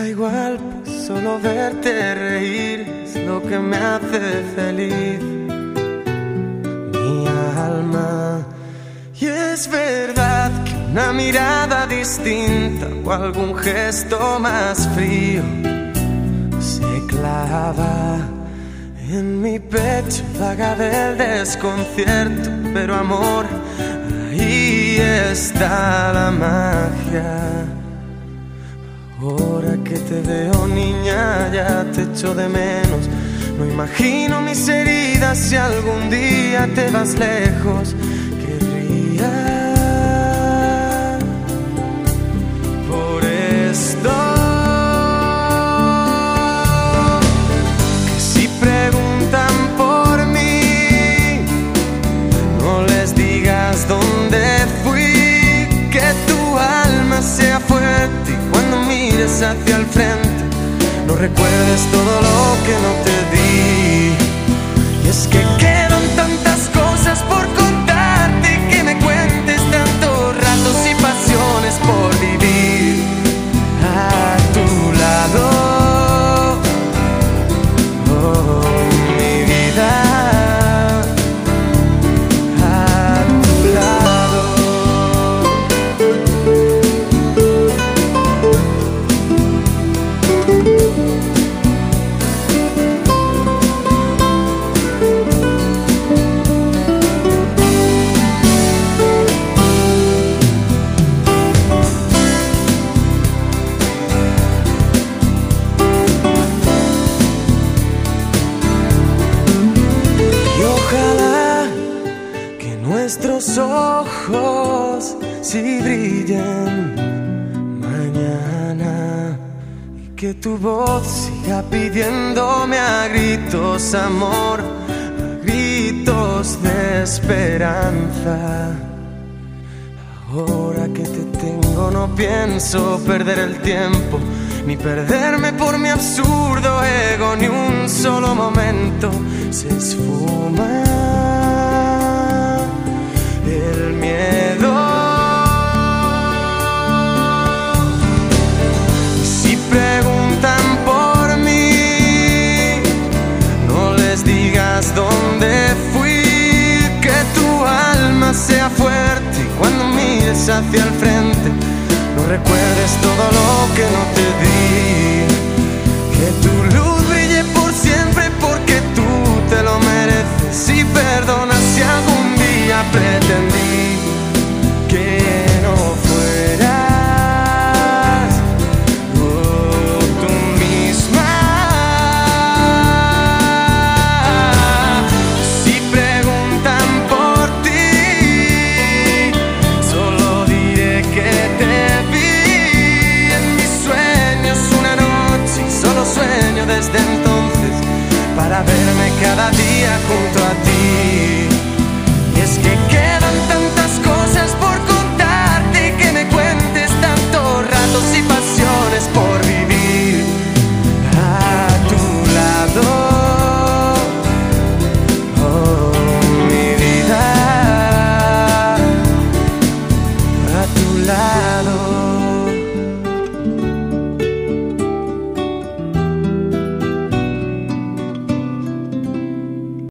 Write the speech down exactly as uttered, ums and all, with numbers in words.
igual, pues solo verte reír es lo que me hace feliz, mi alma. Y es verdad que una mirada distinta o algún gesto más frío se clava en mi pecho, vaga del desconcierto, pero amor, ahí está la magia. Ahora que te veo, niña, ya te echo de menos. No imagino mis heridas si algún día te vas lejos. Querría por esto que si preguntan por mí, no les digas dónde fui, que tu alma sea fuerte. Mires hacia el frente, no recuerdes todo lo que no te di. Y es que quedan tantas cosas por contarte, que me cuentes tantos ratos y pasiones por vivir a tu lado. Oh, mi vida, a tu lado. Nuestros ojos si brillen mañana, y que tu voz siga pidiéndome a gritos amor, a gritos de esperanza. Ahora que te tengo no pienso perder el tiempo, ni perderme por mi absurdo ego, ni un solo momento se esfuma el miedo. Y si preguntan por mí, no les digas dónde fui, que tu alma sea fuerte y cuando mires hacia el frente no recuerdes todo lo que no te di. Que tu luz brille por siempre porque tú te lo mereces, y perdona si algún día pretendí que no fueras oh, tú misma. Si preguntan por ti, solo diré que te vi en mis sueños una noche, y solo sueño desde entonces para verme cada día junto